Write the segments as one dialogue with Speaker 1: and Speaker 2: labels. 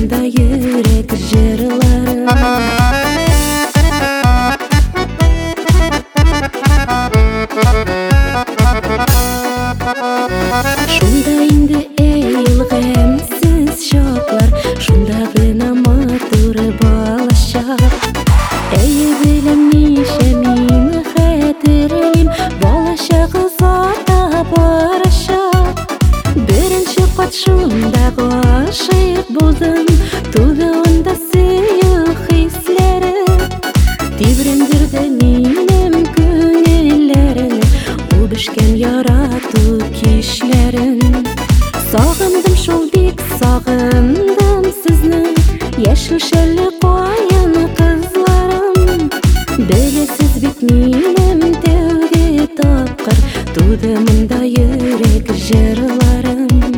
Speaker 1: мында йөрәк җырларым. Шунда инде әйел гамьсез чаклар, шунда гына матур балачак. Әйе беләм ничә мин хәтерлим, балачак озата барачак. Беренче кат шунда гашыйк булдым, туды анда сөю хисләре. Тибрендерде минем күңелләрне, үбешкән ярату кичләрен. Сагындым шул бик сагындым сезне, яшел шәлле каен кызларым. Белесез бит минем тәүге тапкыр туды мында йөрәк җырларым.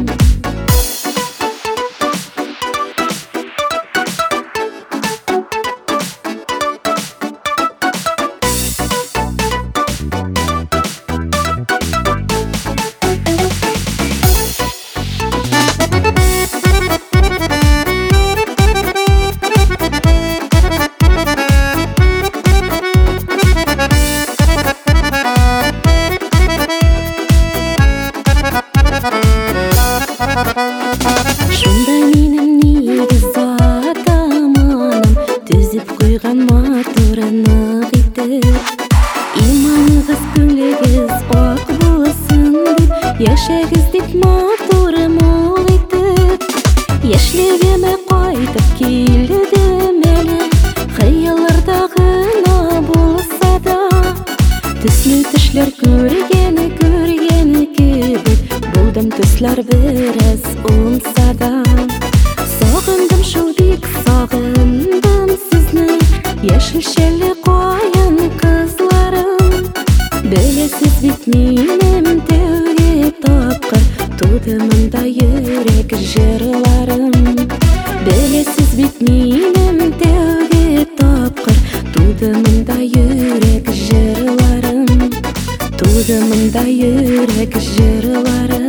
Speaker 1: Шунда минем нигез атаманым, төзеп куйган матурыны итеп. Иманыгыз, күңлегез ак булсын дип, яшәгез дип матуры мул итеп. Яшьлегемә кайтып килдем әле, хыялларда гына булса да. Төсле төшләр күргәне кебек, булдым төсләр бераз унса да. Сагындым шул бик сагындым сезне, яшел шәлле каен кызларым. Белесез бит минем тәүге тапкыр туды мында йөрәк җырларым. Белесез бит минем тәүге тапкыр туды мында йөрәк җырларым. Туды мында йөрәк җырларым.